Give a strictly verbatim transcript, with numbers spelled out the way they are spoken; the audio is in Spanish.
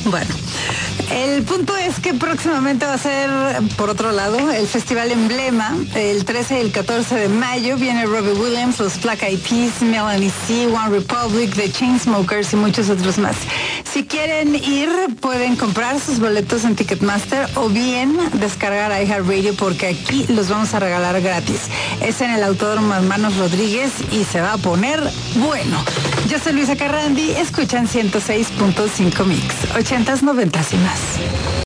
Bueno, el punto es que próximamente va a ser, por otro lado, el Festival Emblema, el trece y el catorce de mayo. Viene Robbie Williams, los Black Eyed Peas, Melanie C, One Republic, The Chainsmokers y muchos otros más. Si quieren ir, pueden comprar sus boletos en Ticketmaster o bien descargar iHeartRadio, porque aquí los vamos a regalar gratis. Es en el Autódromo Hermanos Rodríguez y se va a poner bueno. Yo soy Luisa Carrandi, escuchan ciento seis punto cinco Mix, ochentas, noventas y más.